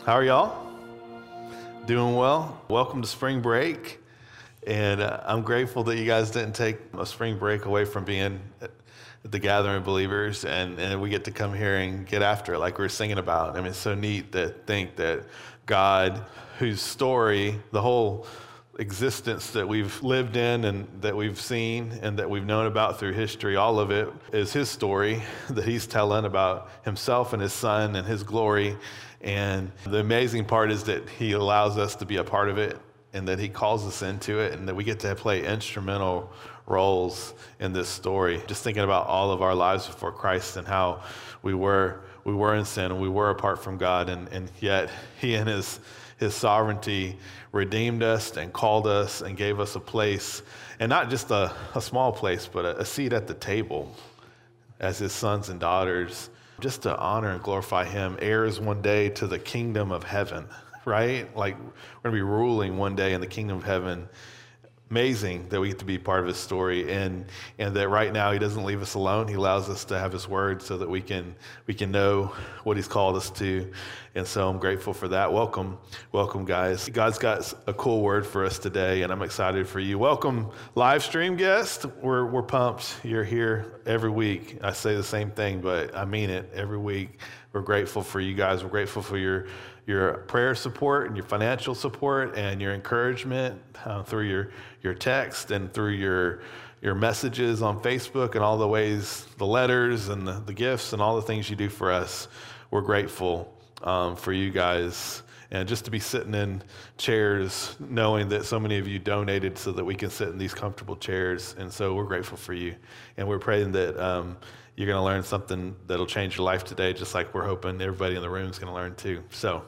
How are y'all? Doing well? Welcome to spring break. And I'm grateful that you guys didn't take a spring break away from being at the gathering of believers, and we get to come here and get after it like we were singing about. I mean, it's so neat to think that God, whose story, the whole existence that we've lived in and that we've seen and that we've known about through history, all of it is his story that he's telling about himself and his son and his glory. And the amazing part is that he allows us to be a part of it and that he calls us into it and that we get to play instrumental roles in this story. Just thinking about all of our lives before Christ and how we were in sin and we were apart from God, and yet he in his sovereignty redeemed us and called us and gave us a place, and not just a small place, but a seat at the table as his sons and daughters, just to honor and glorify him, heirs one day to the kingdom of heaven, right? Like we're going to be ruling one day in the kingdom of heaven. Amazing that we get to be part of his story, and that right now he doesn't leave us alone. He allows us to have his word so that we can know what he's called us to. And so I'm grateful for that. Welcome, guys. God's got a cool word for us today, and I'm excited for you. Welcome, live stream guests. We're pumped. You're here every week. I say the same thing, but I mean it every week. We're grateful for you guys. We're grateful for your prayer support and your financial support and your encouragement through your text and through your messages on Facebook and all the ways, the letters and the gifts and all the things you do for us. We're grateful for you guys. And just to be sitting in chairs, knowing that so many of you donated so that we can sit in these comfortable chairs. And so we're grateful for you. And we're praying that you're going to learn something that'll change your life today, just like we're hoping everybody in the room is going to learn too. So,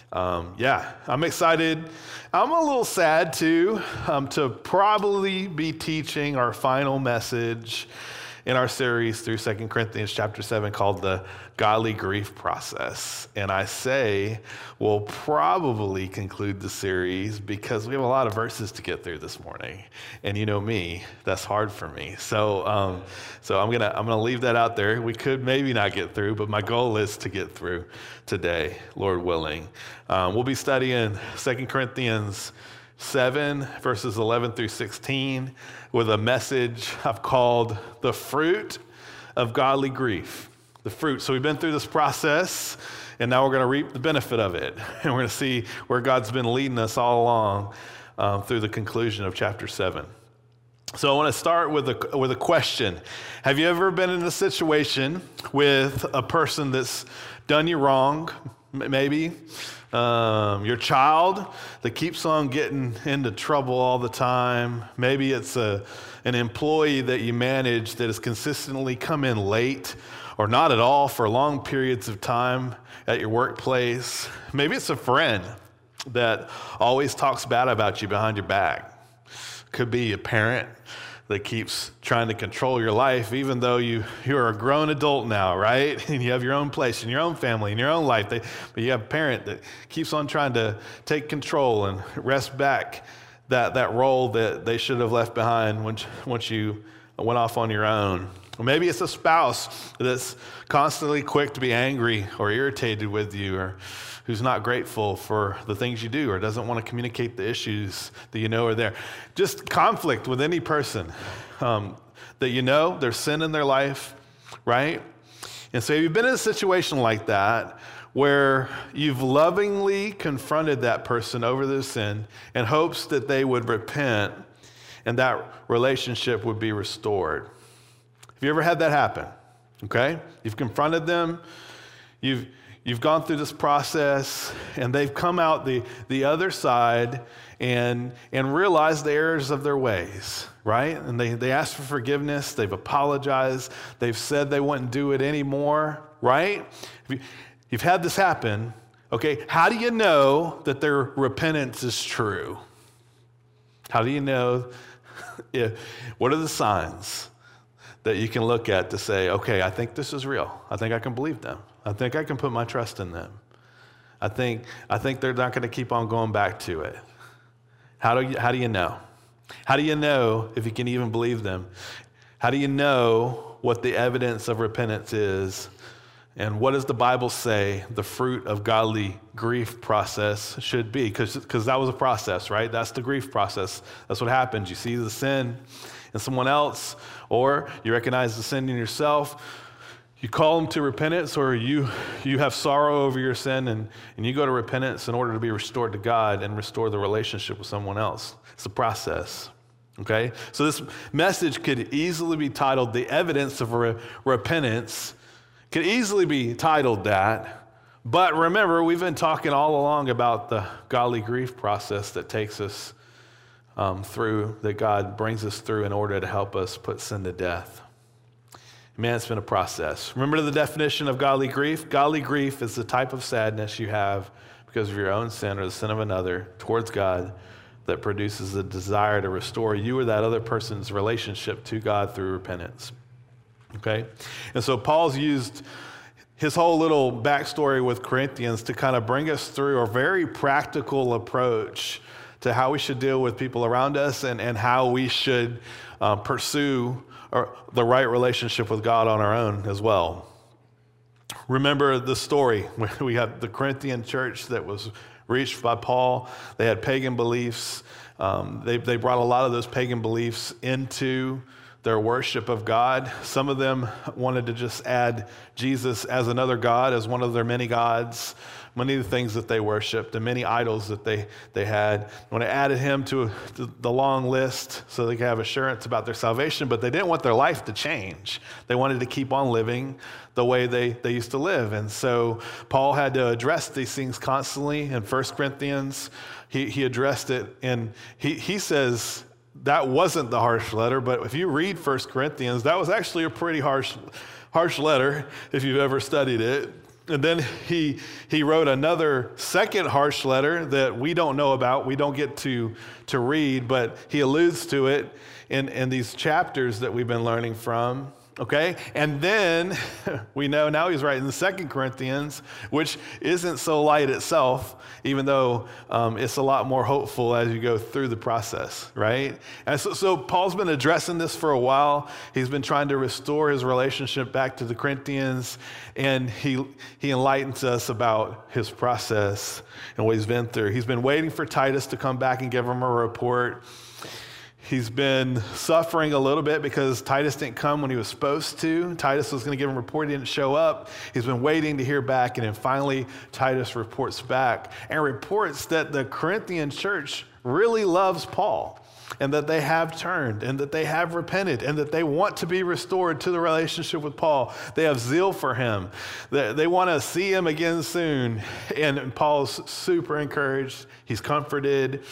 I'm excited. I'm a little sad too, to probably be teaching our final message in our series through 2 Corinthians chapter 7 called the Godly Grief Process. And I say we'll probably conclude the series because we have a lot of verses to get through this morning. And you know me, that's hard for me. So I'm gonna leave that out there. We could maybe not get through, but my goal is to get through today, Lord willing. We'll be studying 2 Corinthians 7, verses 11 through 16, with a message I've called The Fruit of Godly Grief. The fruit. So we've been through this process, and now we're going to reap the benefit of it. And we're going to see where God's been leading us all along through the conclusion of chapter 7. So I want to start with a question. Have you ever been in a situation with a person that's done you wrong, maybe? Your child that keeps on getting into trouble all the time. Maybe it's an employee that you manage that has consistently come in late or not at all for long periods of time at your workplace. Maybe it's a friend that always talks bad about you behind your back. Could be a parent that keeps trying to control your life, even though you're a grown adult now, right? And you have your own place and your own family and your own life. But you have a parent that keeps on trying to take control and wrest back that role that they should have left behind once you went off on your own. Or maybe it's a spouse that's constantly quick to be angry or irritated with you, or who's not grateful for the things you do, or doesn't want to communicate the issues that you know are there. Just conflict with any person that you know, there's sin in their life, right? And so you've been in a situation like that where you've lovingly confronted that person over their sin in hopes that they would repent and that relationship would be restored. Have you ever had that happen? Okay? You've confronted them, You've gone through this process, and they've come out the other side and realized the errors of their ways, right? And they asked for forgiveness. They've apologized. They've said they wouldn't do it anymore, right? You've had this happen. Okay, how do you know that their repentance is true? How do you know? What are the signs that you can look at to say, okay, I think this is real. I think I can believe them. I think I can put my trust in them. I think they're not going to keep on going back to it. How do you know? How do you know if you can even believe them? How do you know what the evidence of repentance is And what does the Bible say the fruit of godly grief process should be? Because that was a process, right? That's the grief process. That's what happens. You see the sin in someone else, or you recognize the sin in yourself. You call them to repentance, or you have sorrow over your sin, and you go to repentance in order to be restored to God and restore the relationship with someone else. It's a process. Okay? So this message could easily be titled The Evidence of Repentance. Could easily be titled that. But remember, we've been talking all along about the godly grief process that takes us through, that God brings us through in order to help us put sin to death. Man, it's been a process. Remember the definition of godly grief? Godly grief is the type of sadness you have because of your own sin or the sin of another towards God that produces a desire to restore you or that other person's relationship to God through repentance. Okay? And so Paul's used his whole little backstory with Corinthians to kind of bring us through a very practical approach to how we should deal with people around us and how we should pursue the right relationship with God on our own as well. Remember the story. We have the Corinthian church that was reached by Paul. They had pagan beliefs. They brought a lot of those pagan beliefs into their worship of God. Some of them wanted to just add Jesus as another God, as one of their many gods, many of the things that they worshiped, and many idols that they had. When they added him to the long list so they could have assurance about their salvation, but they didn't want their life to change. They wanted to keep on living the way they used to live. And so Paul had to address these things constantly. In 1 Corinthians, he addressed it, and he says, that wasn't the harsh letter, but if you read 1 Corinthians, that was actually a pretty harsh letter if you've ever studied it. And then he wrote another second harsh letter that we don't know about, we don't get to read, but he alludes to it in these chapters that we've been learning from. Okay, and then we know now he's writing the 2 Corinthians, which isn't so light itself, even though it's a lot more hopeful as you go through the process, right? And so Paul's been addressing this for a while. He's been trying to restore his relationship back to the Corinthians, and he enlightens us about his process and what he's been through. He's been waiting for Titus to come back and give him a report. He's been suffering a little bit because Titus didn't come when he was supposed to. Titus was going to give him a report. He didn't show up. He's been waiting to hear back. And then finally, Titus reports back and reports that the Corinthian church really loves Paul and that they have turned and that they have repented and that they want to be restored to the relationship with Paul. They have zeal for him. They want to see him again soon. And Paul's super encouraged. He's comforted.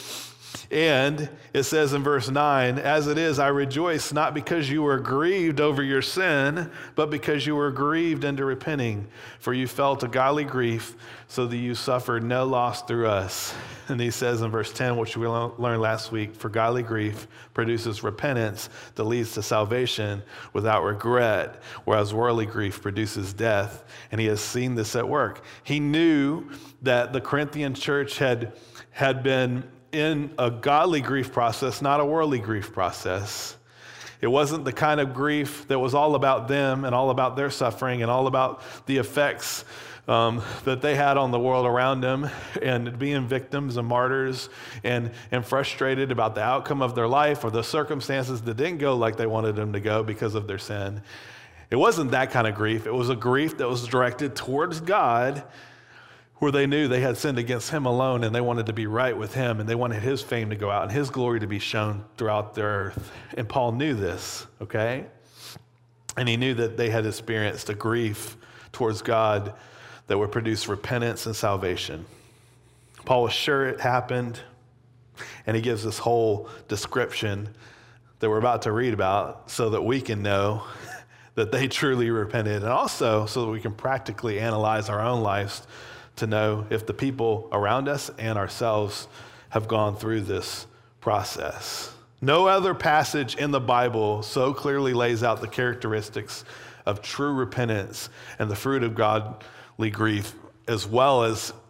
And it says in verse 9, as it is, I rejoice not because you were grieved over your sin, but because you were grieved into repenting. For you felt a godly grief, so that you suffered no loss through us. And he says in verse 10, which we learned last week, for godly grief produces repentance that leads to salvation without regret, whereas worldly grief produces death. And he has seen this at work. He knew that the Corinthian church had been in a godly grief process, not a worldly grief process. It wasn't the kind of grief that was all about them and all about their suffering and all about the effects that they had on the world around them and being victims and martyrs and frustrated about the outcome of their life or the circumstances that didn't go like they wanted them to go because of their sin. It wasn't that kind of grief. It was a grief that was directed towards God, where they knew they had sinned against him alone and they wanted to be right with him and they wanted his fame to go out and his glory to be shown throughout the earth. And Paul knew this, okay? And he knew that they had experienced a grief towards God that would produce repentance and salvation. Paul was sure it happened, and he gives this whole description that we're about to read about so that we can know that they truly repented, and also so that we can practically analyze our own lives to know if the people around us and ourselves have gone through this process. No other passage in the Bible so clearly lays out the characteristics of true repentance and the fruit of godly grief, as well as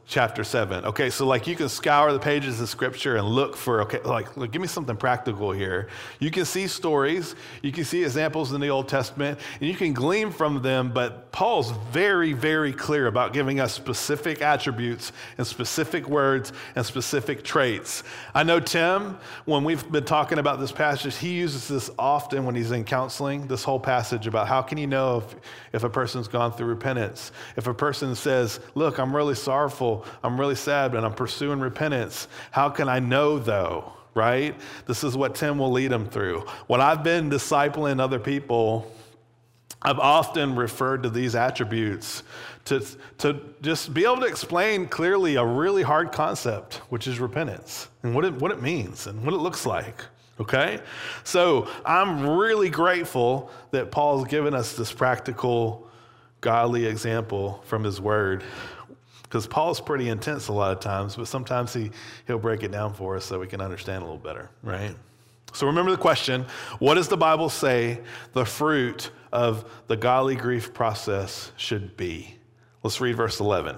chapter 7. Okay, so like you can scour the pages of scripture and look for, look, give me something practical here. You can see stories, you can see examples in the Old Testament, and you can glean from them, but Paul's very, very clear about giving us specific attributes and specific words and specific traits. I know Tim, when we've been talking about this passage, he uses this often when he's in counseling, this whole passage about how can you know if a person's gone through repentance. If a person says, look, I'm really sorrowful, I'm really sad, but I'm pursuing repentance. How can I know though, right? This is what Tim will lead them through. When I've been discipling other people, I've often referred to these attributes to just be able to explain clearly a really hard concept, which is repentance and what it means and what it looks like. Okay? So I'm really grateful that Paul's given us this practical, godly example from his word. Because Paul's pretty intense a lot of times, but sometimes he'll break it down for us so we can understand a little better, right? So remember the question, what does the Bible say the fruit of the godly grief process should be? Let's read verse 11.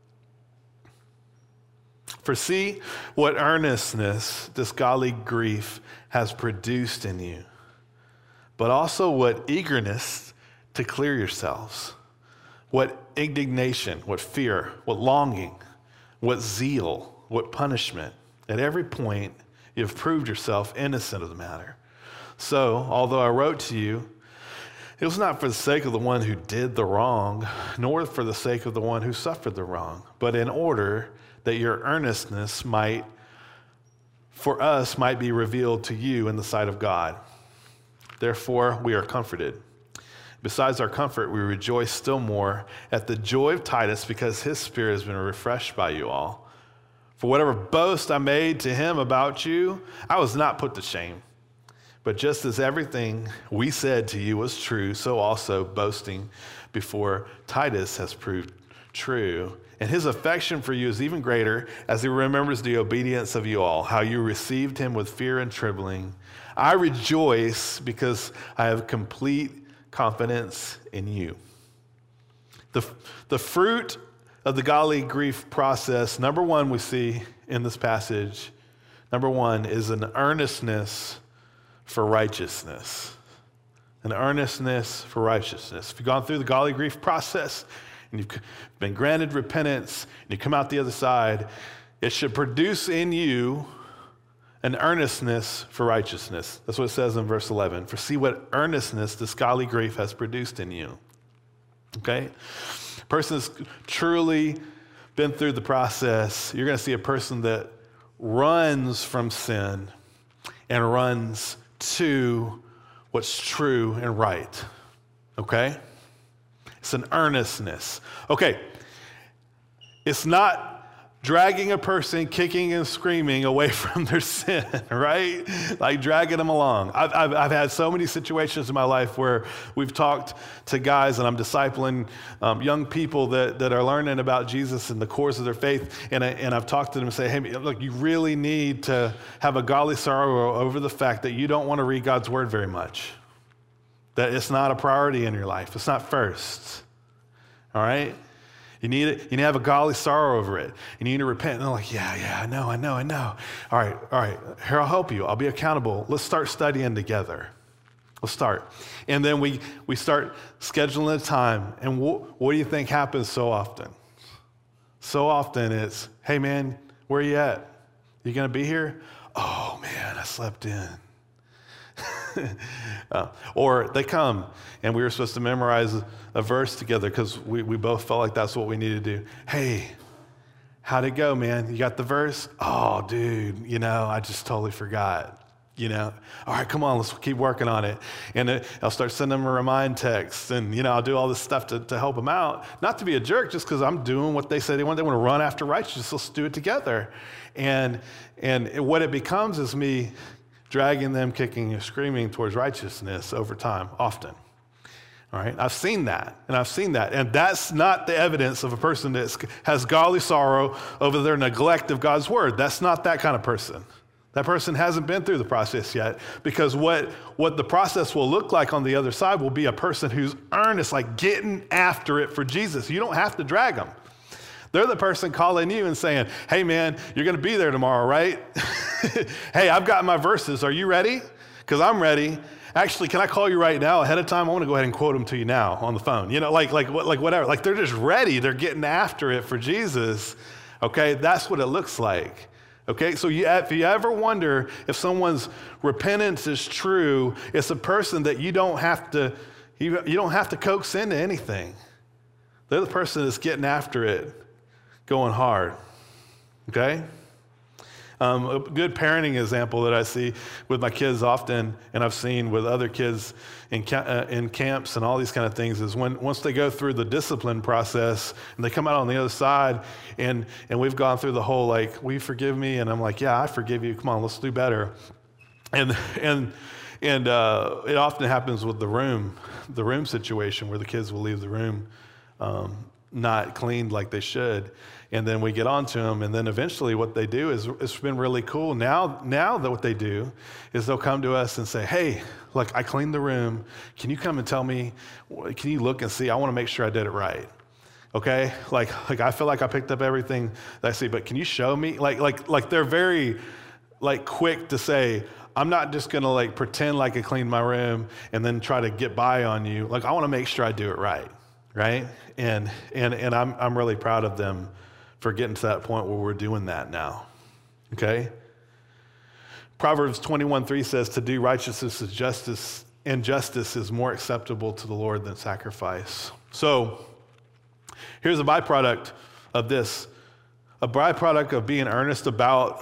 For see what earnestness this godly grief has produced in you, but also what eagerness to clear yourselves, what indignation, what fear, what longing, what zeal, what punishment. At every point, you have proved yourself innocent of the matter. So, although I wrote to you, it was not for the sake of the one who did the wrong, nor for the sake of the one who suffered the wrong, but in order that your earnestness might be revealed to you in the sight of God. Therefore, we are comforted. Besides our comfort, we rejoice still more at the joy of Titus because his spirit has been refreshed by you all. For whatever boast I made to him about you, I was not put to shame. But just as everything we said to you was true, so also boasting before Titus has proved true. And his affection for you is even greater as he remembers the obedience of you all, how you received him with fear and trembling. I rejoice because I have complete confidence in you. The fruit of the godly grief process, number one, we see in this passage, number one is an earnestness for righteousness. An earnestness for righteousness. If you've gone through the godly grief process and you've been granted repentance and you come out the other side, it should produce in you an earnestness for righteousness. That's what it says in verse 11. For see what earnestness this godly grief has produced in you. Okay? A person has truly been through the process. You're going to see a person that runs from sin and runs to what's true and right. Okay? It's an earnestness. Okay. It's not dragging a person, kicking and screaming away from their sin, right? Like dragging them along. I've had so many situations in my life where we've talked to guys and I'm discipling young people that are learning about Jesus and the cores of their faith. And I've talked to them and say, hey, look, you really need to have a godly sorrow over the fact that you don't want to read God's word very much. That it's not a priority in your life. It's not first. All right? You need to have a godly sorrow over it. You need to repent. And they're like, yeah, I know. All right. Here, I'll help you. I'll be accountable. Let's start studying together. Let's start. And then we start scheduling a time. And what do you think happens so often? So often it's, hey, man, where are you at? You going to be here? Oh, man, I slept in. Or they come and we were supposed to memorize a verse together because we both felt like that's what we needed to do. Hey, how'd it go, man? You got the verse? Oh, dude, I just totally forgot. All right, come on, let's keep working on it. And I'll start sending them a remind text and, I'll do all this stuff to help them out. Not to be a jerk, just because I'm doing what they say they want. They want to run after righteousness. Let's do it together. And what it becomes is me dragging them, kicking and screaming towards righteousness over time, often. All right, I've seen that. And that's not the evidence of a person that has godly sorrow over their neglect of God's word. That's not that kind of person. That person hasn't been through the process yet, because what the process will look like on the other side will be a person who's earnest, like getting after it for Jesus. You don't have to drag them. They're the person calling you and saying, hey man, you're going to be there tomorrow, right? Hey, I've got my verses. Are you ready? Because I'm ready. Actually, can I call you right now ahead of time? I want to go ahead and quote them to you now on the phone. You know, like whatever. Like they're just ready. They're getting after it for Jesus. Okay, that's what it looks like. Okay, so if you ever wonder if someone's repentance is true, it's a person that you don't have to coax into anything. They're the person that's getting after it, going hard. Okay? A good parenting example that I see with my kids often, and I've seen with other kids in camps and all these kind of things, is once they go through the discipline process and they come out on the other side, and we've gone through the whole like, will you forgive me? And I'm like, yeah, I forgive you. Come on, let's do better. And it often happens with the room situation where the kids will leave the room not cleaned like they should. And then we get on to them, and then eventually what they do is, it's been really cool. Now that what they do is they'll come to us and say, hey, look, I cleaned the room. Can you come and tell me, can you look and see? I want to make sure I did it right. Okay? Like I feel like I picked up everything that I see, but can you show me? Like they're very like quick to say, I'm not just going to like pretend like I cleaned my room and then try to get by on you. Like I want to make sure I do it right? And I'm really proud of them for getting to that point where we're doing that now, okay? Proverbs 21:3 says, to do righteousness is justice, and justice is more acceptable to the Lord than sacrifice. So here's a byproduct of this. A byproduct of being earnest about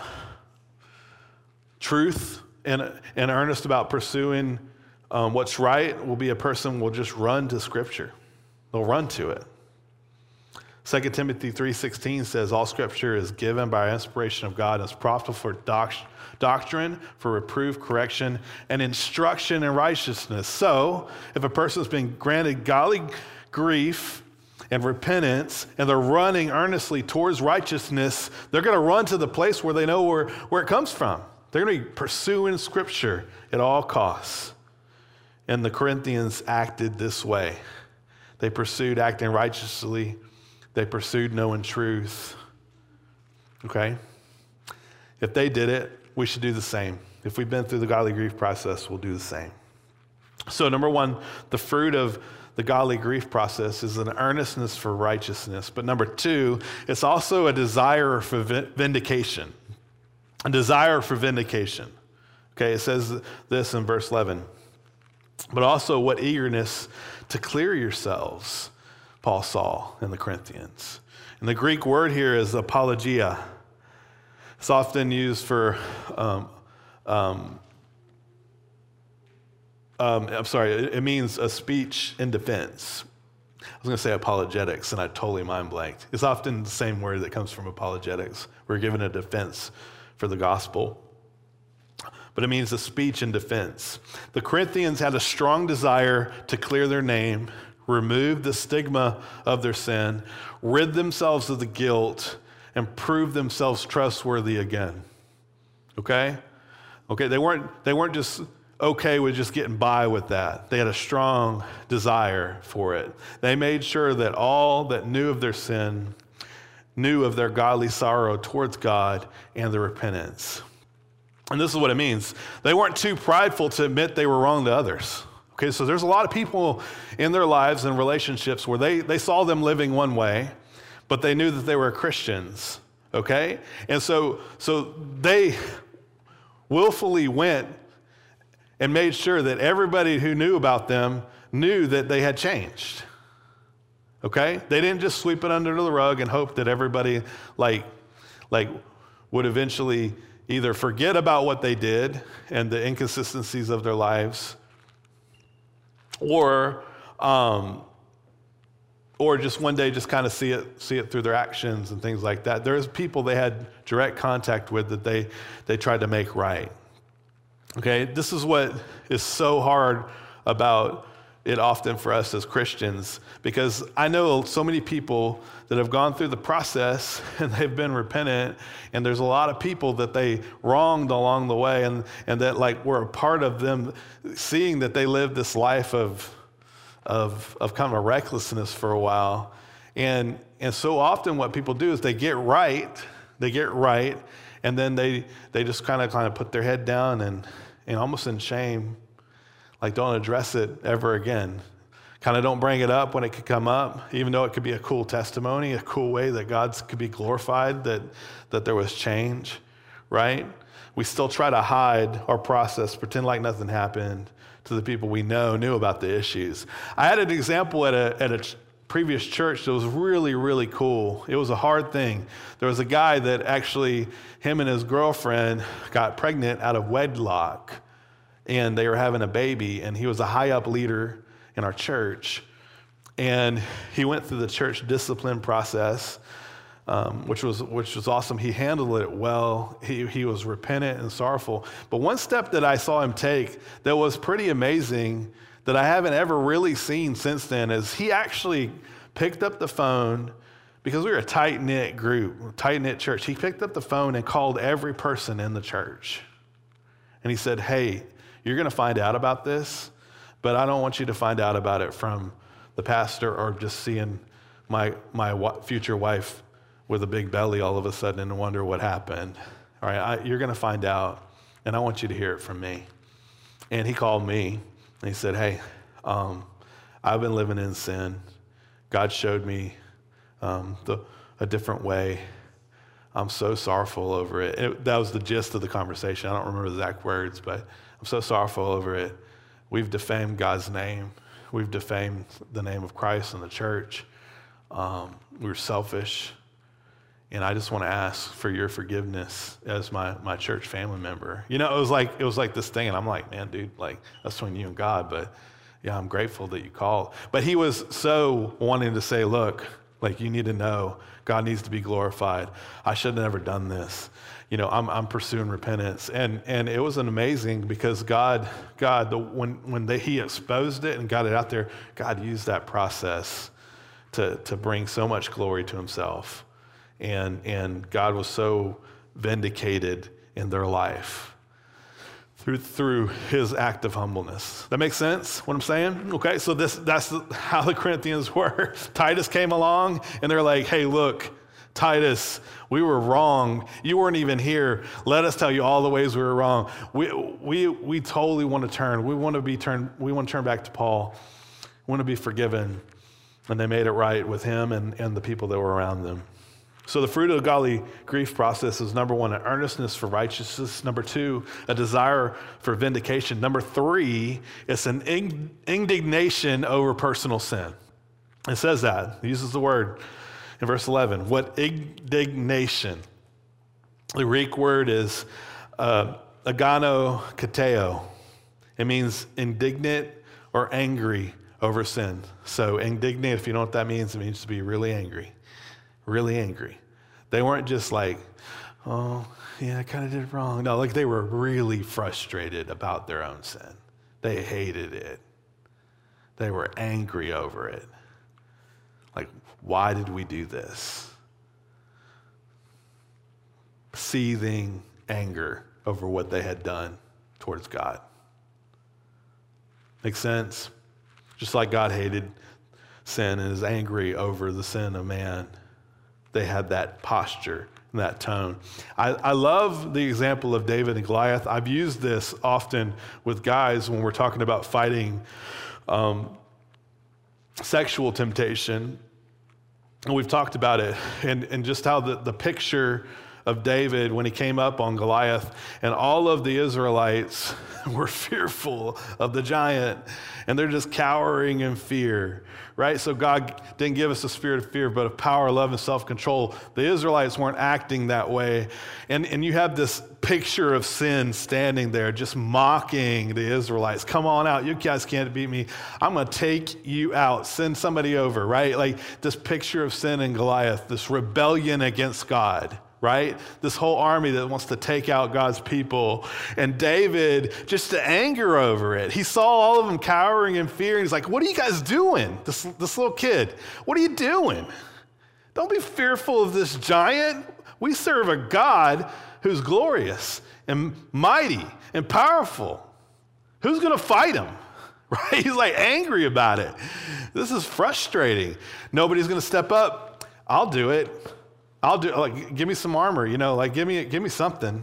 truth and earnest about pursuing what's right will be a person will just run to Scripture. They'll run to it. 2 Timothy 3:16 says, all Scripture is given by inspiration of God and is profitable for doctrine, for reproof, correction, and instruction in righteousness. So, if a person's been granted godly grief and repentance, and they're running earnestly towards righteousness, they're going to run to the place where they know where it comes from. They're going to be pursuing Scripture at all costs. And the Corinthians acted this way. They pursued acting righteously. They pursued knowing truth. Okay? If they did it, we should do the same. If we've been through the godly grief process, we'll do the same. So number one, the fruit of the godly grief process is an earnestness for righteousness. But number two, it's also a desire for vindication. A desire for vindication. Okay, it says this in verse 11. But also what eagerness to clear yourselves, Paul saw in the Corinthians. And the Greek word here is apologia. It's often used for, it means a speech in defense. I was going to say apologetics, and I totally mind blanked. It's often the same word that comes from apologetics. We're given a defense for the gospel. But it means a speech in defense. The Corinthians had a strong desire to clear their name, remove the stigma of their sin, rid themselves of the guilt, and prove themselves trustworthy again. Okay? They weren't just okay with just getting by with that. They had a strong desire for it. They made sure that all that knew of their sin knew of their godly sorrow towards God and their repentance. And this is what it means. They weren't too prideful to admit they were wrong to others. Okay, so there's a lot of people in their lives and relationships where they saw them living one way, but they knew that they were Christians, okay? And so they willfully went and made sure that everybody who knew about them knew that they had changed, okay? They didn't just sweep it under the rug and hope that everybody like would eventually either forget about what they did and the inconsistencies of their lives, or just one day just kind of see it through their actions and things like that. There's people they had direct contact with that they tried to make right. Okay, this is what is so hard about it often for us as Christians, because I know so many people that have gone through the process and they've been repentant, and there's a lot of people that they wronged along the way, and that like we're a part of them seeing that they lived this life of kind of a recklessness for a while, And so often what people do is they get right, and then they just kind of put their head down and almost in shame, like don't address it ever again. Kind of don't bring it up when it could come up, even though it could be a cool testimony, a cool way that God could be glorified, that there was change, right? We still try to hide our process, pretend like nothing happened to the people we knew about the issues. I had an example at a previous church that was really, really cool. It was a hard thing. There was a guy that actually, him and his girlfriend got pregnant out of wedlock, and they were having a baby, and he was a high up leader in our church. And he went through the church discipline process, which was awesome. He handled it well. He was repentant and sorrowful. But one step that I saw him take that was pretty amazing that I haven't ever really seen since then is he actually picked up the phone, because we were a tight-knit group, tight-knit church. He picked up the phone and called every person in the church. And he said, hey, you're going to find out about this, but I don't want you to find out about it from the pastor or just seeing my future wife with a big belly all of a sudden and wonder what happened. All right, you're going to find out, and I want you to hear it from me. And he called me. And he said, hey, I've been living in sin. God showed me a different way. I'm so sorrowful over it. That was the gist of the conversation. I don't remember the exact words, but I'm so sorrowful over it. We've defamed God's name. We've defamed the name of Christ and the church. We were selfish. And I just want to ask for your forgiveness as my church family member. You know, it was like this thing, and I'm like, man, dude, like that's between you and God. But yeah, I'm grateful that you called. But he was so wanting to say, look, like you need to know God needs to be glorified. I should have never done this. You know, I'm pursuing repentance, and it was an amazing because when he exposed it and got it out there, God used that process to bring so much glory to himself. And God was so vindicated in their life through his act of humbleness. That makes sense, what I'm saying? Okay, so that's how the Corinthians were. Titus came along, and they're like, hey, look, Titus, we were wrong. You weren't even here. Let us tell you all the ways we were wrong. We totally want to turn. We want to turn back to Paul. We want to be forgiven. And they made it right with him and the people that were around them. So the fruit of the godly grief process is number 1, an earnestness for righteousness. Number 2, a desire for vindication. Number 3, it's an indignation over personal sin. It says that. It uses the word in verse 11. What indignation? The Greek word is aganokateo. It means indignant or angry over sin. So indignant, if you know what that means, it means to be really angry. Really angry. They weren't just like, oh, yeah, I kind of did it wrong. No, like they were really frustrated about their own sin. They hated it. They were angry over it. Like, why did we do this? Seething anger over what they had done towards God. Make sense? Just like God hated sin and is angry over the sin of man, they had that posture and that tone. I love the example of David and Goliath. I've used this often with guys when we're talking about fighting sexual temptation. And we've talked about it and just how the picture of David when he came up on Goliath, and all of the Israelites were fearful of the giant, and they're just cowering in fear, right? So God didn't give us a spirit of fear, but of power, love, and self-control. The Israelites weren't acting that way, and you have this picture of sin standing there just mocking the Israelites. Come on out. You guys can't beat me. I'm going to take you out. Send somebody over, right? Like this picture of sin in Goliath, this rebellion against God, right? This whole army that wants to take out God's people. And David, just to anger over it, he saw all of them cowering in fear. And he's like, what are you guys doing? This little kid, what are you doing? Don't be fearful of this giant. We serve a God who's glorious and mighty and powerful. Who's going to fight him? right? He's like angry about it. This is frustrating. Nobody's going to step up. I'll do it. Like, give me some armor, like give me something.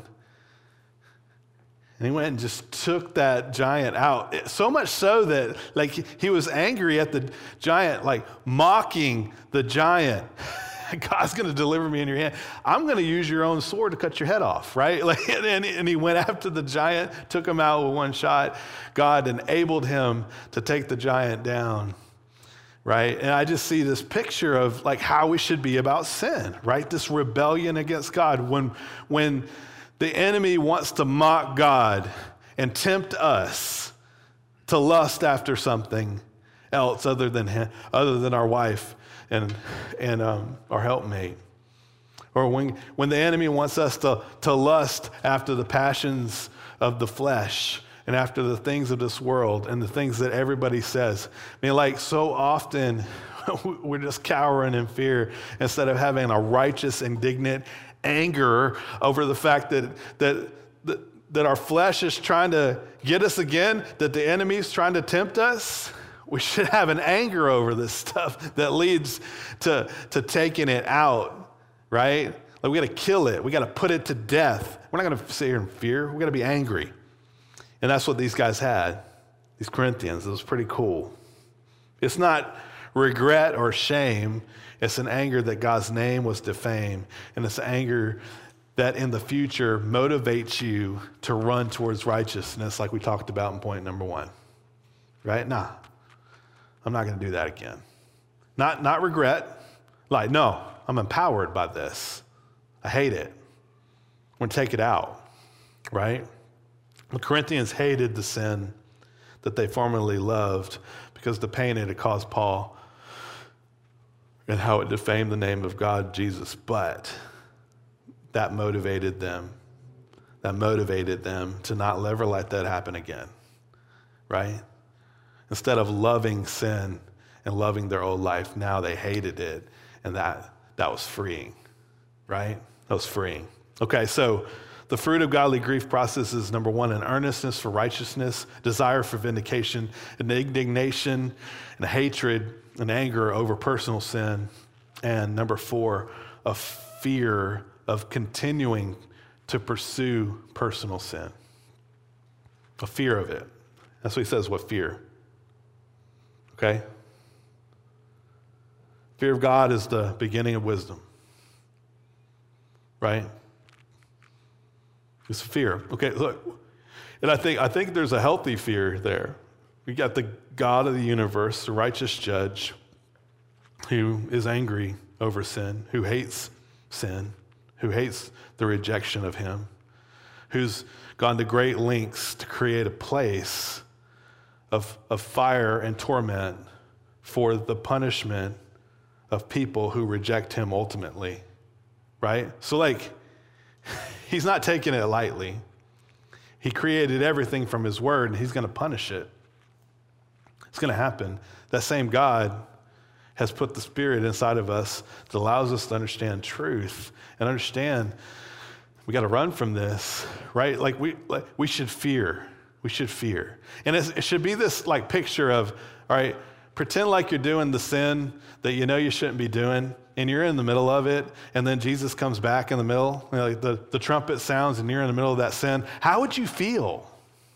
And he went and just took that giant out. So much so that like he was angry at the giant, like mocking the giant. God's going to deliver me in your hand. I'm going to use your own sword to cut your head off, right? Like, and he went after the giant, took him out with one shot. God enabled him to take the giant down, right? And I just see this picture of like how we should be about sin, right? This rebellion against God. When the enemy wants to mock God and tempt us to lust after something else other than our wife and our helpmate. Or when the enemy wants us to lust after the passions of the flesh and after the things of this world and the things that everybody says. I mean, like so often we're just cowering in fear instead of having a righteous, indignant anger over the fact that our flesh is trying to get us again, that the enemy's trying to tempt us. We should have an anger over this stuff that leads to taking it out, right? Like we got to kill it. We got to put it to death. We're not going to sit here in fear. We're going to be angry. And that's what these guys had, these Corinthians. It was pretty cool. It's not regret or shame. It's an anger that God's name was defamed. And it's anger that in the future motivates you to run towards righteousness like we talked about in point number 1. Right? Nah, I'm not going to do that again. Not regret. Like, no, I'm empowered by this. I hate it. I'm going to take it out. Right? The Corinthians hated the sin that they formerly loved because the pain it had caused Paul and how it defamed the name of God, Jesus. But that motivated them. That motivated them to not ever let that happen again, right? Instead of loving sin and loving their old life, now they hated it, and that was freeing, right? That was freeing. Okay, so the fruit of godly grief process is number 1, an earnestness for righteousness, desire for vindication, an indignation and hatred and anger over personal sin, and number 4, a fear of continuing to pursue personal sin. A fear of it. That's what he says, what fear? Okay? Fear of God is the beginning of wisdom. Right? It's fear. Okay, look. And I think there's a healthy fear there. We got the God of the universe, the righteous judge, who is angry over sin, who hates sin, who hates the rejection of him, who's gone to great lengths to create a place of fire and torment for the punishment of people who reject him ultimately, right? So like, he's not taking it lightly. He created everything from his word, and he's going to punish it. It's going to happen. That same God has put the Spirit inside of us that allows us to understand truth and understand we got to run from this, right? Like we should fear. We should fear. And it should be this like picture of, all right, pretend like you're doing the sin that you know you shouldn't be doing, and you're in the middle of it, and then Jesus comes back in the middle, like the trumpet sounds, and you're in the middle of that sin. How would you feel?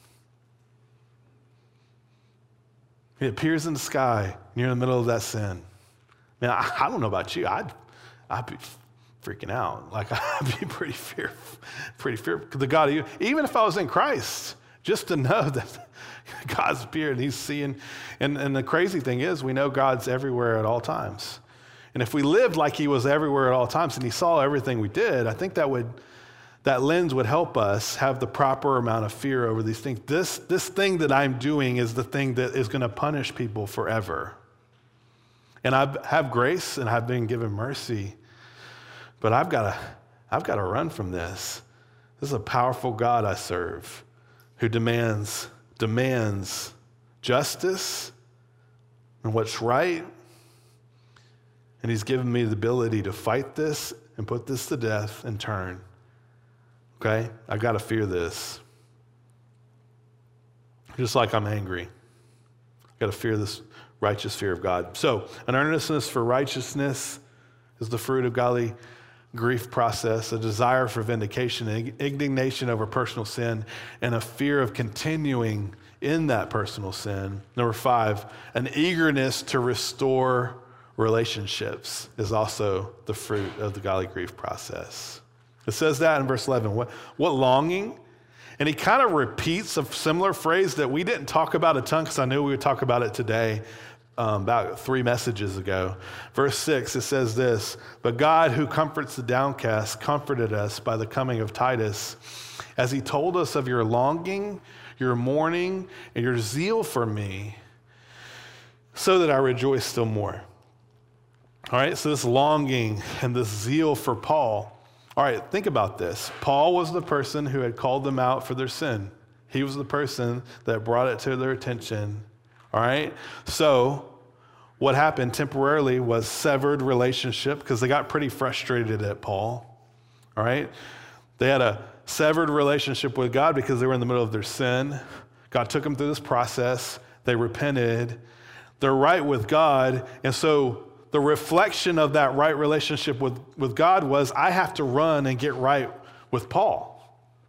He appears in the sky, and you're in the middle of that sin. Man, I don't know about you. I'd be freaking out. Like, I'd be pretty fearful. The God of you, even if I was in Christ, just to know that God's Spirit, he's seeing. And the crazy thing is, we know God's everywhere at all times. And if we lived like he was everywhere at all times and he saw everything we did, I think that lens would help us have the proper amount of fear over these things. This thing that I'm doing is the thing that is going to punish people forever. And I have grace and I've been given mercy, but I've got to run from this. This is a powerful God I serve who demands justice and what's right. And he's given me the ability to fight this and put this to death and turn. Okay? I've got to fear this. Just like I'm angry. Got to fear this righteous fear of God. So an earnestness for righteousness is the fruit of godly grief process, a desire for vindication, indignation over personal sin, and a fear of continuing in that personal sin. Number 5, an eagerness to restore relationships is also the fruit of the godly grief process. It says that in verse 11. What longing? And he kind of repeats a similar phrase that we didn't talk about a ton because I knew we would talk about it today, about 3 messages ago. Verse 6, it says this, "But God who comforts the downcast comforted us by the coming of Titus, as he told us of your longing, your mourning, and your zeal for me, so that I rejoice still more." All right, so this longing and this zeal for Paul. All right, think about this. Paul was the person who had called them out for their sin. He was the person that brought it to their attention. All right, so what happened temporarily was severed relationship because they got pretty frustrated at Paul. All right, they had a severed relationship with God because they were in the middle of their sin. God took them through this process. They repented. They're right with God, and so the reflection of that right relationship with God was, I have to run and get right with Paul.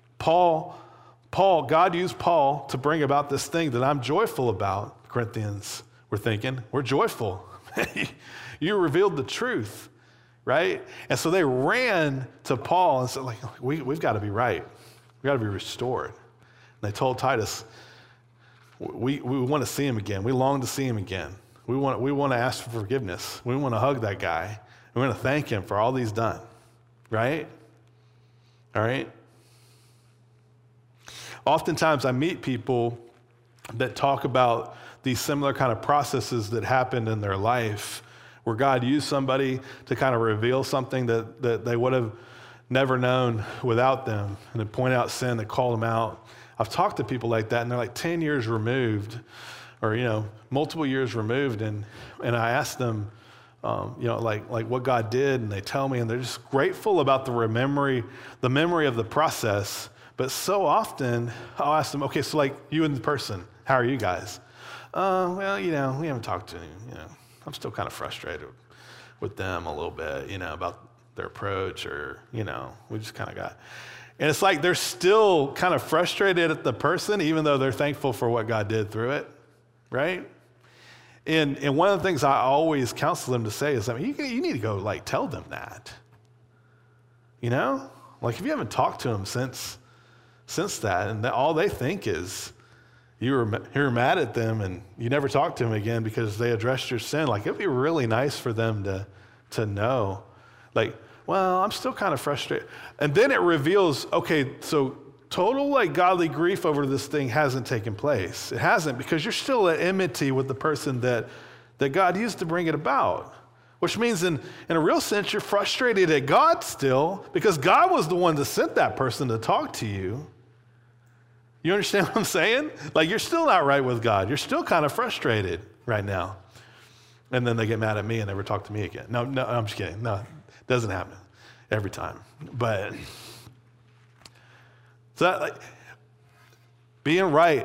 God used Paul to bring about this thing that I'm joyful about. Corinthians were thinking, we're joyful. You revealed the truth, right? And so they ran to Paul and said, like, we've got to be right. We've got to be restored. And they told Titus, we want to see him again. We long to see him again. We want to ask for forgiveness. We want to hug that guy. We want to thank him for all he's done, right? All right? Oftentimes I meet people that talk about these similar kind of processes that happened in their life where God used somebody to kind of reveal something that they would have never known without them and to point out sin that called them out. I've talked to people like that and they're like 10 years removed or, multiple years removed. And I ask them, like what God did, and they tell me, and they're just grateful about the memory of the process. But so often I'll ask them, okay, so like you and the person, how are you guys? Well, we haven't talked to him. I'm still kind of frustrated with them a little bit, about their approach or, we just kind of got. And it's like they're still kind of frustrated at the person, even though they're thankful for what God did through it, right? And one of the things I always counsel them to say is, you need to go like tell them that. Like if you haven't talked to them since that, and all they think is you're mad at them and you never talked to them again because they addressed your sin. Like it'd be really nice for them to know, like, well, I'm still kind of frustrated. And then it reveals, okay, so total like godly grief over this thing hasn't taken place. It hasn't, because you're still at enmity with the person that God used to bring it about. Which means in a real sense, you're frustrated at God still because God was the one that sent that person to talk to you. You understand what I'm saying? Like you're still not right with God. You're still kind of frustrated right now. And then they get mad at me and never talk to me again. No, I'm just kidding. No, it doesn't happen every time. But so that, like, being right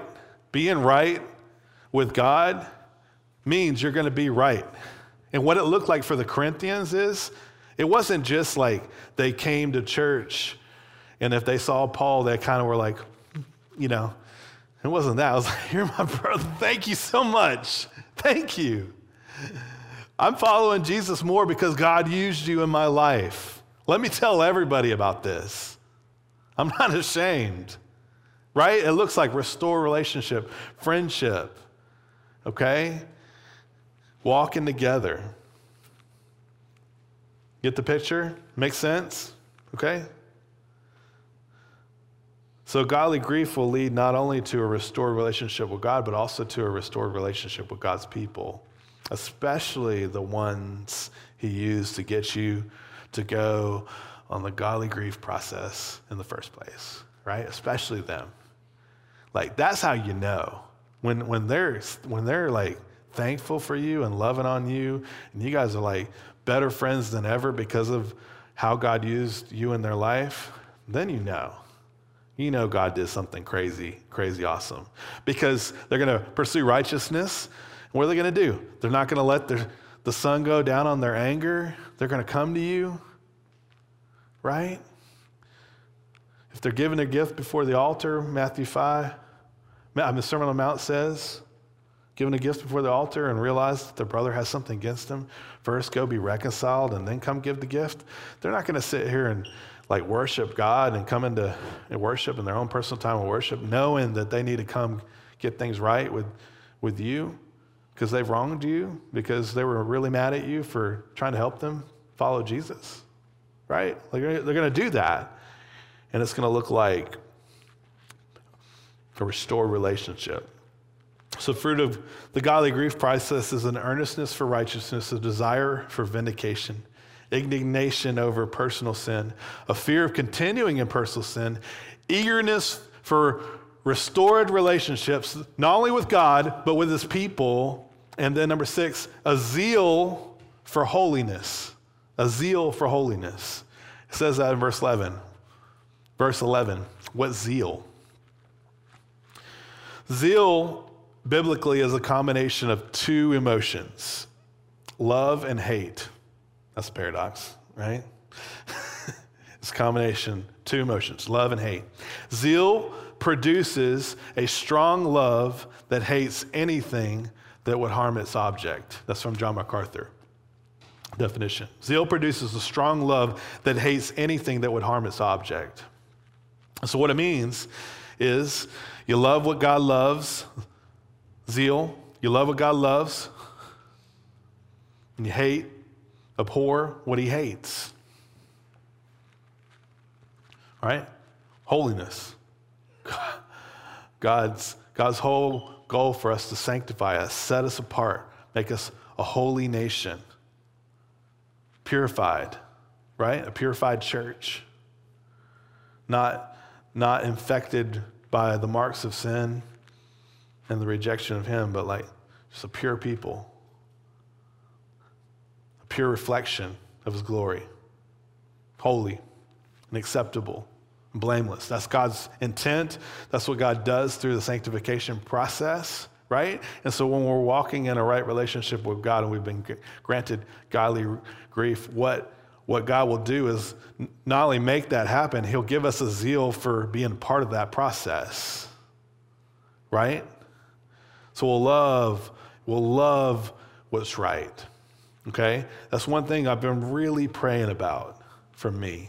with God means you're going to be right. And what it looked like for the Corinthians is, it wasn't just like they came to church and if they saw Paul, they kind of were like, it wasn't that. I was like, you're my brother. Thank you so much. Thank you. I'm following Jesus more because God used you in my life. Let me tell everybody about this. I'm not ashamed, right? It looks like restore relationship, friendship, okay? Walking together. Get the picture? Make sense? Okay? So godly grief will lead not only to a restored relationship with God, but also to a restored relationship with God's people, especially the ones he used to get you to go on the godly grief process in the first place, right? Especially them. Like that's how you know when they're like thankful for you and loving on you, and you guys are like better friends than ever because of how God used you in their life, then you know God did something crazy, crazy awesome. Because they're going to pursue righteousness What are they going to do? They're not going to let the sun go down on their anger. They're going to come to you, right? If they're giving a gift before the altar, Matthew 5, the Sermon on the Mount says, giving a gift before the altar and realize that their brother has something against them, first go be reconciled and then come give the gift. They're not going to sit here and like worship God and come into worship in their own personal time of worship, knowing that they need to come get things right with you because they've wronged you, because they were really mad at you for trying to help them follow Jesus, right? Like they're going to do that. And it's going to look like a restored relationship. So fruit of the godly grief process is an earnestness for righteousness, a desire for vindication, indignation over personal sin, a fear of continuing in personal sin, eagerness for restored relationships, not only with God, but with his people. And then number 6, a zeal for holiness, a zeal for holiness. It says that in verse 11. Verse 11, what zeal? Zeal, biblically, is a combination of two emotions, love and hate. That's a paradox, right? It's a combination, two emotions, love and hate. Zeal produces a strong love that hates anything that would harm its object. That's from John MacArthur. Definition. Zeal produces a strong love that hates anything that would harm its object. So what it means is you love what God loves, zeal, you love what God loves, and you abhor what he hates. All right? Holiness. God's whole goal for us to sanctify us, set us apart, make us a holy nation, purified, right? A purified church, not infected by the marks of sin and the rejection of him, but like just a pure people, a pure reflection of his glory, holy and acceptable and blameless. That's God's intent. That's what God does through the sanctification process, right? And so when we're walking in a right relationship with God and we've been granted godly grief, what God will do is not only make that happen, he'll give us a zeal for being part of that process, right? So we'll love what's right, okay? That's one thing I've been really praying about for me.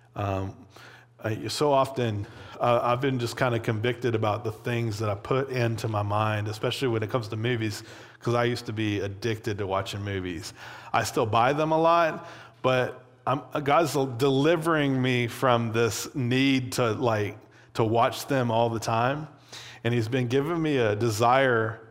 So often, I've been just kind of convicted about the things that I put into my mind, especially when it comes to movies, because I used to be addicted to watching movies. I still buy them a lot, but God's delivering me from this need to watch them all the time. And he's been giving me a desire,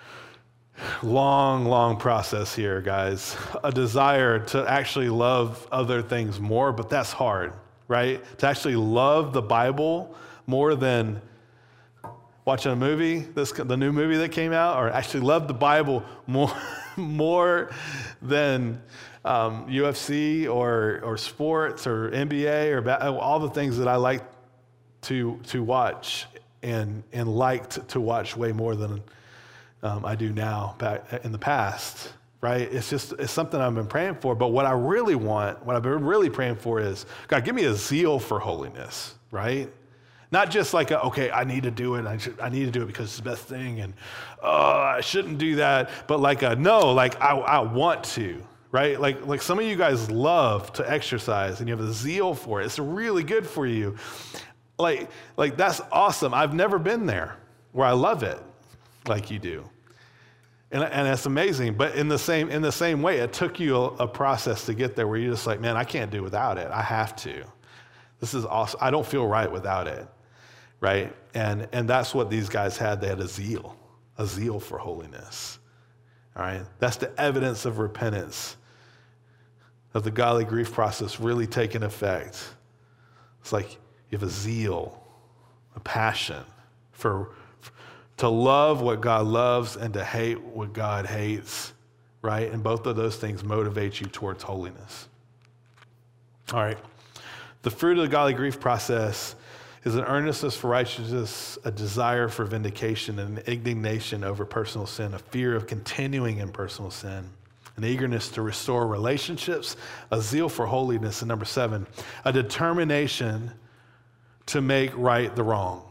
long process here, guys, a desire to actually love other things more, but that's hard, right? To actually love the Bible more than watching a movie, the new movie that came out, or actually love the Bible more than UFC or sports or NBA or all the things that I like to watch and liked to watch way more than I do now back in the past, right? It's something I've been praying for. But what I really want, what I've been really praying for is, God, give me a zeal for holiness, right? Not just like, okay, I need to do it. I need to do it because it's the best thing. And, I shouldn't do that. But I want to, right? Like some of you guys love to exercise and you have a zeal for it. It's really good for you. Like that's awesome. I've never been there where I love it like you do. And that's amazing. But in the same way, it took you a process to get there where you're just like, man, I can't do without it. I have to. This is awesome. I don't feel right without it. Right? And that's what these guys had. They had a zeal for holiness. All right? That's the evidence of repentance, of the godly grief process really taking effect. It's like you have a zeal, a passion to love what God loves and to hate what God hates, right? And both of those things motivate you towards holiness. All right. The fruit of the godly grief process is an earnestness for righteousness, a desire for vindication, an indignation over personal sin, a fear of continuing in personal sin, an eagerness to restore relationships, a zeal for holiness, and number 7, a determination to make right the wrong.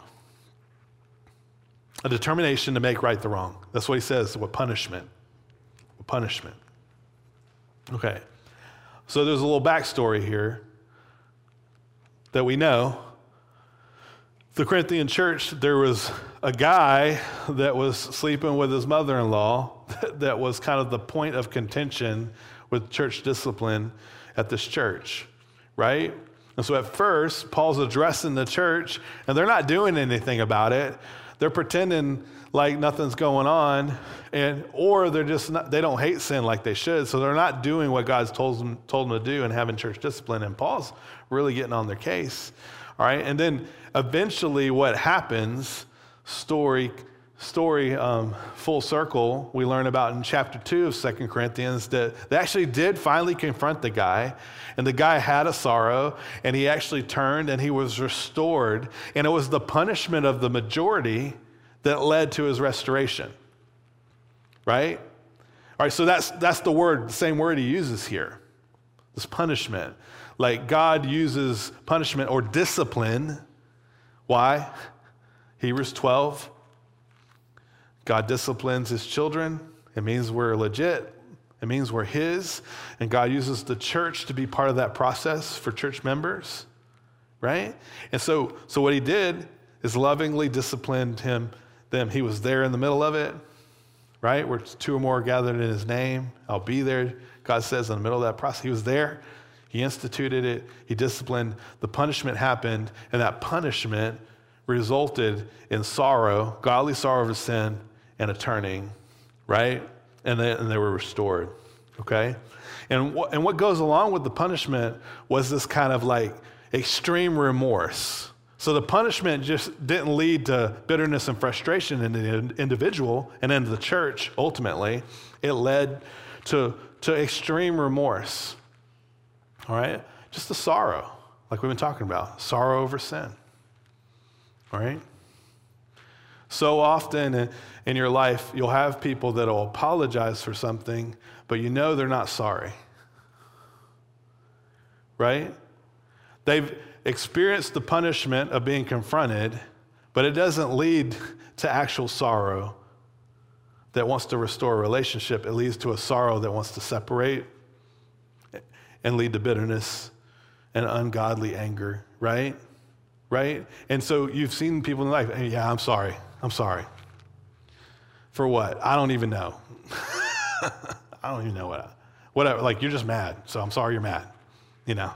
A determination to make right the wrong. That's what he says, with punishment. With punishment. Okay. So there's a little backstory here that we know. The Corinthian church, there was a guy that was sleeping with his mother-in-law that was kind of the point of contention with church discipline at this church, right? And so at first, Paul's addressing the church, and they're not doing anything about it. They're pretending like nothing's going on, or they're just not, they don't hate sin like they should, so they're not doing what God's told them to do and having church discipline, and Paul's really getting on their case, all right? And then eventually what happens, story full circle, we learn about in chapter 2 of 2 Corinthians that they actually did finally confront the guy, and the guy had a sorrow, and he actually turned and he was restored, and it was the punishment of the majority that led to his restoration, right? All right, so that's the word, the same word he uses here, this punishment. Like God uses punishment or discipline. Why? Hebrews 12, God disciplines his children. It means we're legit. It means we're his. And God uses the church to be part of that process for church members, right? And so what he did is lovingly disciplined them. He was there in the middle of it, right? Where 2 or more gathered in his name, I'll be there. God says in the middle of that process, he was there. He instituted it. He disciplined. The punishment happened, and that punishment resulted in sorrow, godly sorrow of sin, and a turning, right? And they were restored, okay? And what goes along with the punishment was this kind of like extreme remorse. So the punishment just didn't lead to bitterness and frustration in the individual and in the church, ultimately. It led to extreme remorse, all right? Just a sorrow, like we've been talking about, sorrow over sin, all right? So often in your life, you'll have people that will apologize for something, but you know they're not sorry, right? They've experienced the punishment of being confronted, but it doesn't lead to actual sorrow that wants to restore a relationship. It leads to a sorrow that wants to separate and lead to bitterness and ungodly anger, right? Right? And so you've seen people in life, hey, yeah, I'm sorry. For what? I don't even know. I don't even know whatever. Like, you're just mad, so I'm sorry you're mad, you know.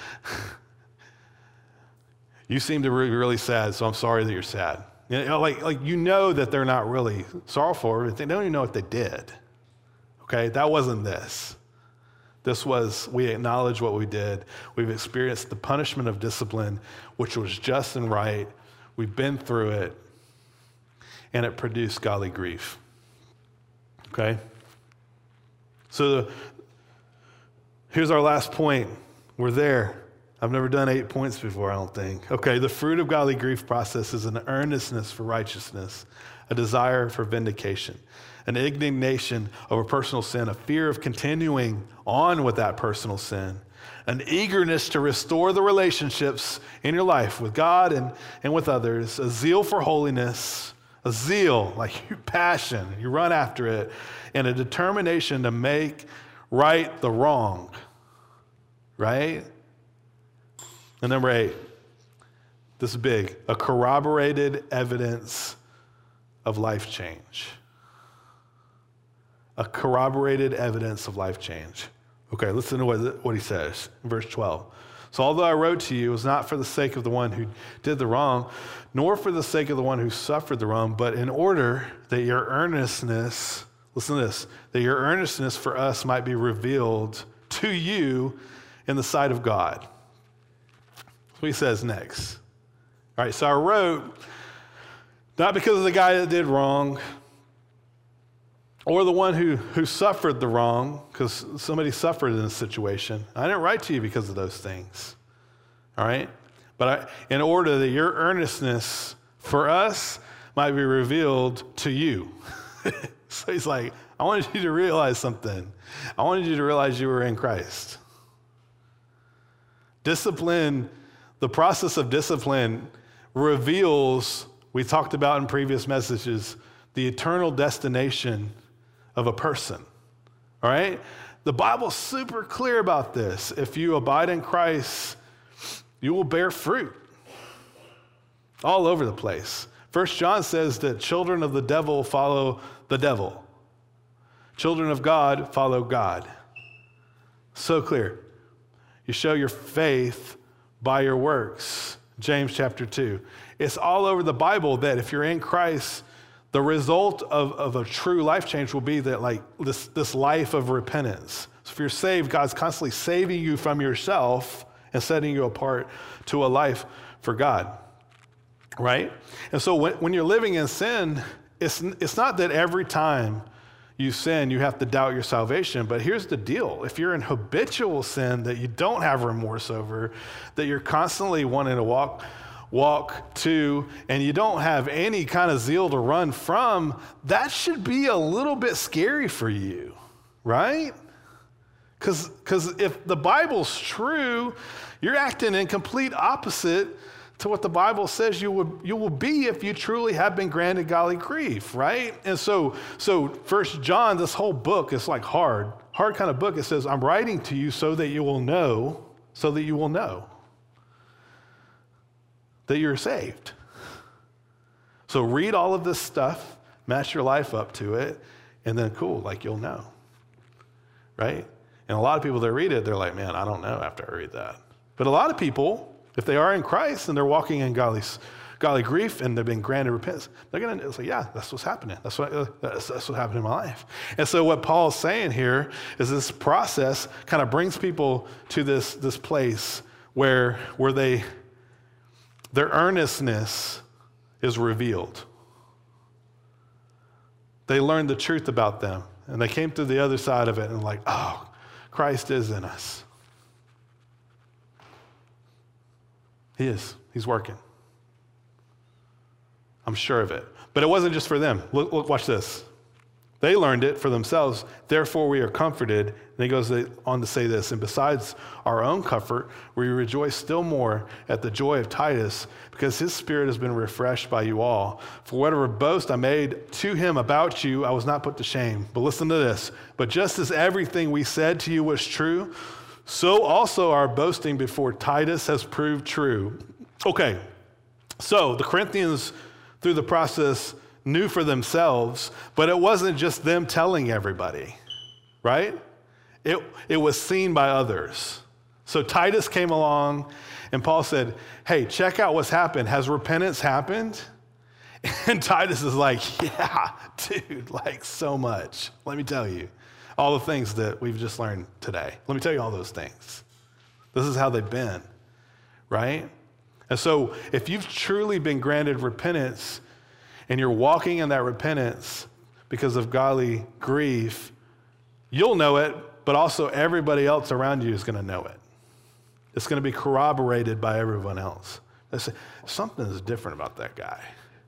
You seem to be really sad, so I'm sorry that you're sad. You know, like you know that they're not really sorrowful. They don't even know what they did. Okay, that wasn't this. This was, we acknowledge what we did. We've experienced the punishment of discipline, which was just and right. We've been through it, and it produced godly grief. Okay? So here's our last point. We're there. I've never done 8 points before, I don't think. Okay, the fruit of godly grief process is an earnestness for righteousness, a desire for vindication, an indignation over personal sin, a fear of continuing on with that personal sin, an eagerness to restore the relationships in your life with God and with others, a zeal for holiness, a zeal, like your passion, you run after it, and a determination to make right the wrong, right? And number 8, this is big, a corroborated evidence of life change. A corroborated evidence of life change. Okay, listen to what he says in verse 12. So although I wrote to you, it was not for the sake of the one who did the wrong, nor for the sake of the one who suffered the wrong, but in order that your earnestness, listen to this, that your earnestness for us might be revealed to you in the sight of God. What he says next. All right, so I wrote, not because of the guy that did wrong, or the one who suffered the wrong, because somebody suffered in this situation. I didn't write to you because of those things, all right? But in order that your earnestness for us might be revealed to you. So he's like, I wanted you to realize something. I wanted you to realize you were in Christ. Discipline, the process of discipline reveals, we talked about in previous messages, the eternal destination of a person. All right? The Bible's super clear about this. If you abide in Christ, you will bear fruit all over the place. 1 John says that children of the devil follow the devil. Children of God follow God. So clear. You show your faith by your works. James chapter 2. It's all over the Bible that if you're in Christ, the result of a true life change will be that like this life of repentance. So if you're saved, God's constantly saving you from yourself and setting you apart to a life for God, right? And so when you're living in sin, it's not that every time you sin, you have to doubt your salvation, but here's the deal. If you're in habitual sin that you don't have remorse over, that you're constantly wanting to walk to, and you don't have any kind of zeal to run from, that should be a little bit scary for you, right? Because if the Bible's true, you're acting in complete opposite to what the Bible says you will be if you truly have been granted godly grief, right? And so 1 John, this whole book is like hard kind of book. It says, I'm writing to you so that you will know that you're saved. So read all of this stuff, match your life up to it, and then cool, like you'll know, right? And a lot of people that read it, they're like, man, I don't know after I read that. But a lot of people, if they are in Christ and they're walking in godly grief and they've been granted repentance, they're going to say, yeah, that's what's happening. That's what happened in my life. And so what Paul's saying here is this process kind of brings people to this place where their earnestness is revealed. They learned the truth about them and they came through the other side of it and like, oh, Christ is in us. He is. He's working. I'm sure of it. But it wasn't just for them. Look, watch this. They learned it for themselves. Therefore, we are comforted. And he goes on to say this. And besides our own comfort, we rejoice still more at the joy of Titus because his spirit has been refreshed by you all. For whatever boast I made to him about you, I was not put to shame. But listen to this. But just as everything we said to you was true, so also our boasting before Titus has proved true. Okay, so the Corinthians, through the process, knew for themselves, but it wasn't just them telling everybody, right? It was seen by others. So Titus came along, and Paul said, hey, check out what's happened. Has repentance happened? And Titus is like, yeah, dude, like so much. Let me tell you. All the things that we've just learned today. Let me tell you all those things. This is how they've been, right? And so if you've truly been granted repentance and you're walking in that repentance because of godly grief, you'll know it, but also everybody else around you is going to know it. It's going to be corroborated by everyone else. They say, something is different about that guy.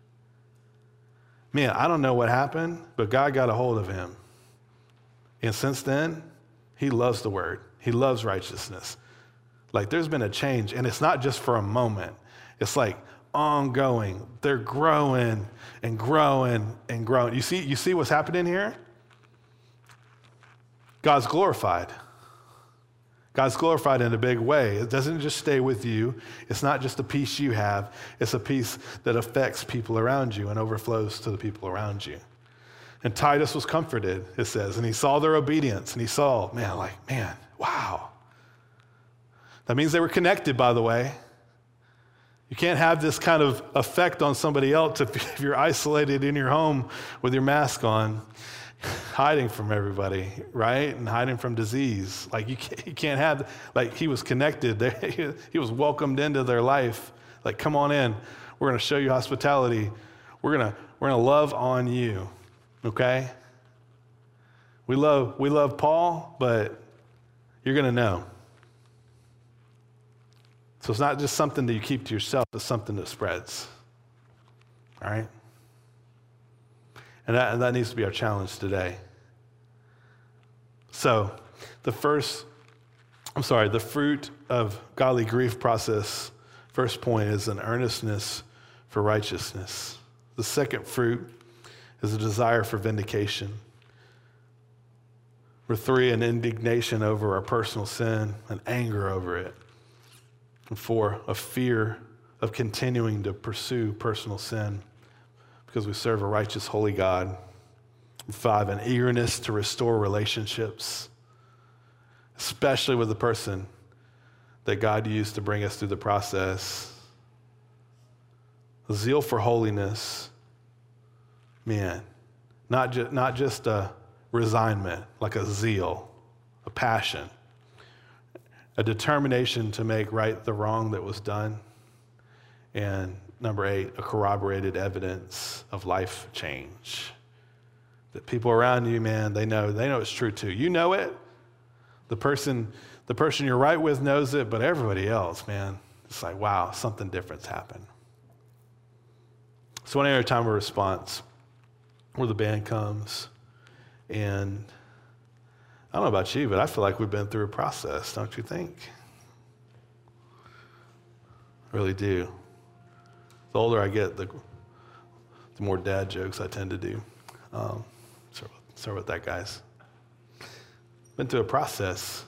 Man, I don't know what happened, but God got a hold of him. And since then, he loves the word. He loves righteousness. Like there's been a change, and it's not just for a moment. It's like ongoing. They're growing and growing and growing. You see what's happening here? God's glorified. God's glorified in a big way. It doesn't just stay with you. It's not just a peace you have. It's a peace that affects people around you and overflows to the people around you. And Titus was comforted, it says, and he saw their obedience, and he saw, man, wow. That means they were connected, by the way. You can't have this kind of effect on somebody else if you're isolated in your home with your mask on, hiding from everybody, right? And hiding from disease. Like you can't have, like he was connected. He was welcomed into their life. Like, come on in. We're going to show you hospitality. We're going to love on you. Okay? We love Paul, but you're going to know. So it's not just something that you keep to yourself, it's something that spreads. All right? And that needs to be our challenge today. So the fruit of godly grief process, first point, is an earnestness for righteousness. The second fruit is a desire for vindication. Number 3, an indignation over our personal sin, an anger over it. And 4, a fear of continuing to pursue personal sin because we serve a righteous, holy God. And 5, an eagerness to restore relationships, especially with the person that God used to bring us through the process. A zeal for holiness, man, not just a resignment, like a zeal, a passion, a determination to make right the wrong that was done. And number 8, a corroborated evidence of life change. That people around you, man, they know it's true too. You know it. The person you're right with knows it, but everybody else, man, it's like, wow, something different's happened. So I want to hear a time of response where the band comes. And I don't know about you, but I feel like we've been through a process, don't you think? I really do. The older I get, the more dad jokes I tend to do. Sorry about that, guys. Been through a process.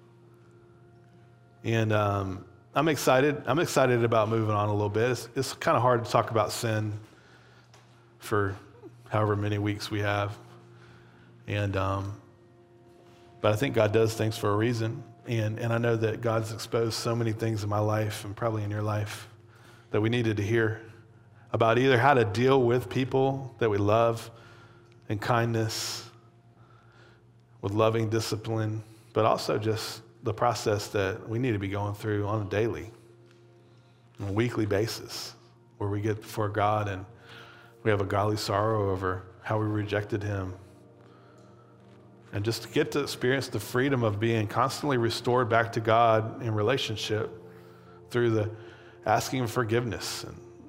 And I'm excited. I'm excited about moving on a little bit. It's kind of hard to talk about sin for however many weeks we have. And but I think God does things for a reason. And I know that God's exposed so many things in my life and probably in your life that we needed to hear about either how to deal with people that we love in kindness, with loving discipline, but also just the process that we need to be going through on a daily, on a weekly basis, where we get before God and we have a godly sorrow over how we rejected him. And just to get to experience the freedom of being constantly restored back to God in relationship through the asking of forgiveness.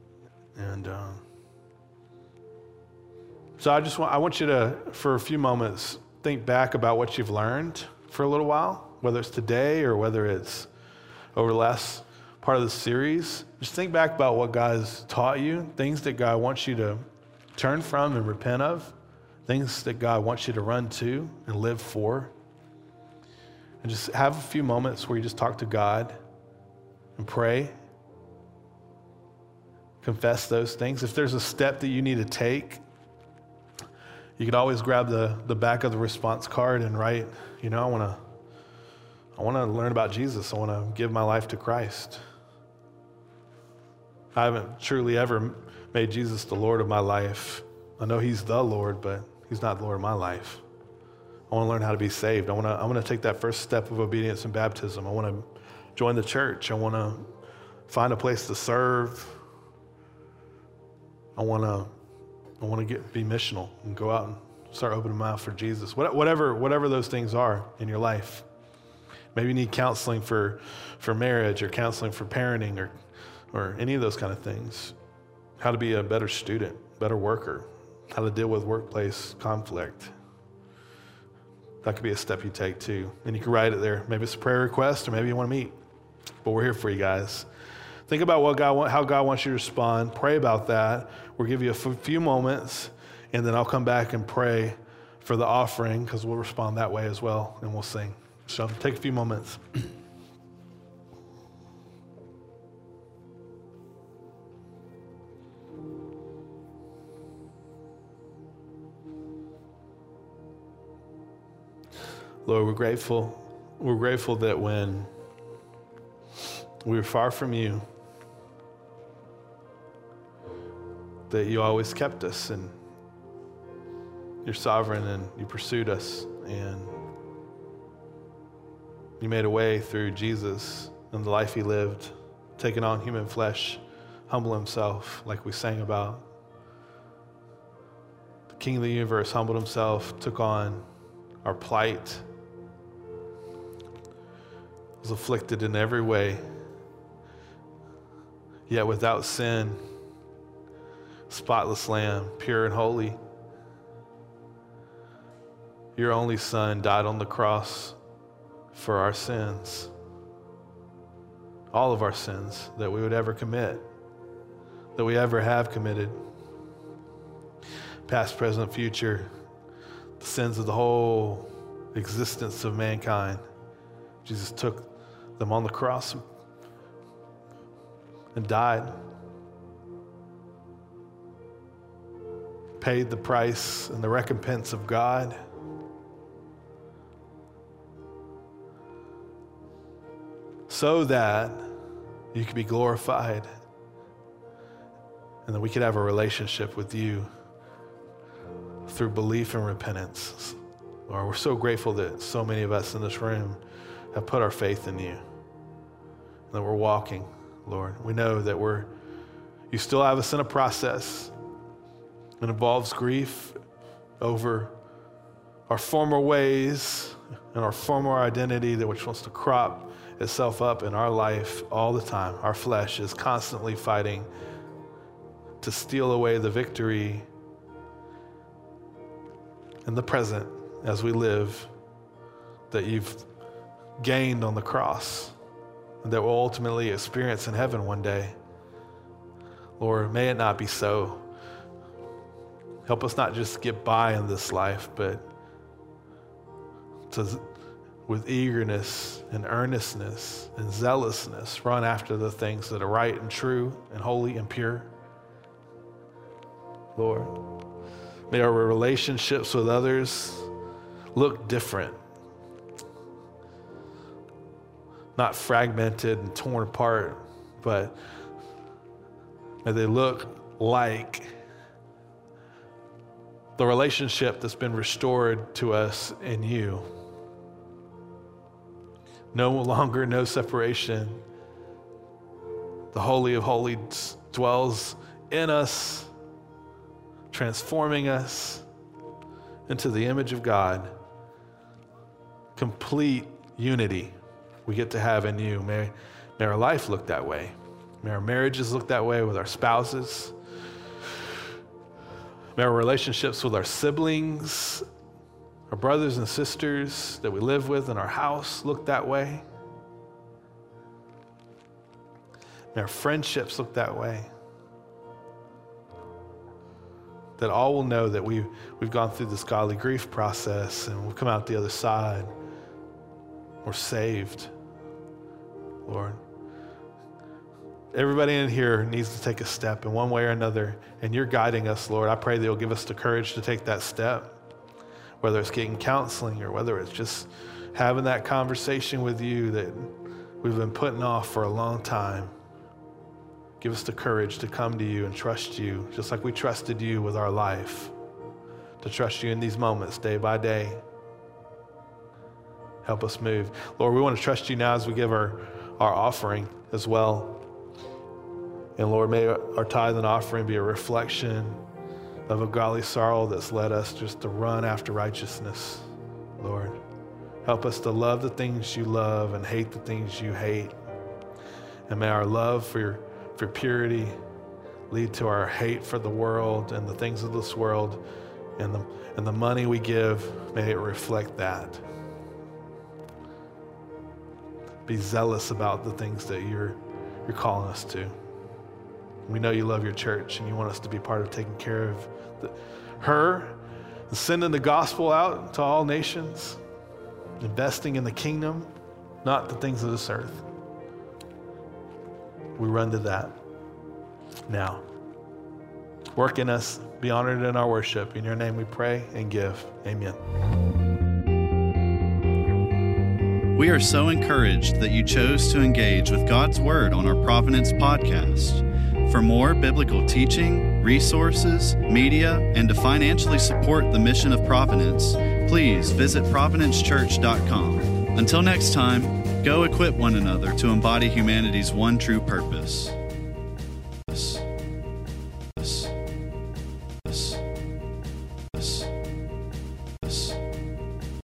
So I want you to, for a few moments, think back about what you've learned for a little while, whether it's today or whether it's over the last part of the series. Just think back about what God has taught you, things that God wants you to turn from and repent of, things that God wants you to run to and live for. And just have a few moments where you just talk to God and pray. Confess those things. If there's a step that you need to take, you could always grab the back of the response card and write, I want to learn about Jesus. I want to give my life to Christ. I haven't truly ever made Jesus the Lord of my life. I know he's the Lord, but he's not the Lord of my life. I want to learn how to be saved. I want to take that first step of obedience in baptism. I want to join the church. I want to find a place to serve. I want to be missional and go out and start opening my mouth for Jesus. Whatever those things are in your life. Maybe you need counseling for marriage or counseling for parenting or any of those kind of things. How to be a better student, better worker, how to deal with workplace conflict. That could be a step you take too. And you can write it there. Maybe it's a prayer request or maybe you want to meet. But we're here for you guys. Think about how God wants you to respond. Pray about that. We'll give you a few moments, and then I'll come back and pray for the offering because we'll respond that way as well, and we'll sing. So take a few moments. Lord, we're grateful. We're grateful that when we were far from you, that you always kept us and you're sovereign and you pursued us and you made a way through Jesus and the life he lived, taking on human flesh, humble himself like we sang about. The King of the universe humbled himself, took on our plight, was afflicted in every way, yet without sin, spotless lamb, pure and holy. Your only Son died on the cross for our sins, all of our sins that we would ever commit, that we ever have committed, past, present, future, the sins of the whole existence of mankind. Jesus took them on the cross and died, paid the price and the recompense of God. So that you could be glorified and that we could have a relationship with you through belief and repentance. Lord, we're so grateful that so many of us in this room have put our faith in you and that we're walking, Lord. We know that you still have us in a process. It involves grief over our former ways and our former identity that which wants to crop itself up in our life all the time. Our flesh is constantly fighting to steal away the victory in the present as we live that you've gained on the cross and that we'll ultimately experience in heaven one day. Lord, may it not be so. Help us not just get by in this life, but to, with eagerness and earnestness and zealousness, run after the things that are right and true and holy and pure. Lord, may our relationships with others look different, not fragmented and torn apart, but may they look like the relationship that's been restored to us in you. No longer, no separation. The Holy of Holies dwells in us, transforming us into the image of God. Complete unity we get to have in you. May our life look that way. May our marriages look that way with our spouses. May our relationships with our siblings, our brothers and sisters that we live with in our house look that way. May our friendships look that way. That all will know that we've gone through this godly grief process and we'll come out the other side. We're saved, Lord. Everybody in here needs to take a step in one way or another, and you're guiding us, Lord. I pray that you'll give us the courage to take that step, whether it's getting counseling or whether it's just having that conversation with you that we've been putting off for a long time. Give us the courage to come to you and trust you, just like we trusted you with our life, to trust you in these moments day by day. Help us move. Lord, we want to trust you now as we give our offering as well. And Lord, may our tithe and offering be a reflection of a godly sorrow that's led us just to run after righteousness. Lord, help us to love the things you love and hate the things you hate. And may our love for purity lead to our hate for the world and the things of this world, and the money we give, may it reflect that. Be zealous about the things that you're calling us to. We know you love your church and you want us to be part of taking care of her, and sending the gospel out to all nations, investing in the kingdom, not the things of this earth. We run to that now. Work in us, be honored in our worship. In your name we pray and give. Amen. We are so encouraged that you chose to engage with God's Word on our Providence podcast. For more biblical teaching, resources, media, and to financially support the mission of Providence, please visit providencechurch.com. Until next time, go equip one another to embody humanity's one true purpose.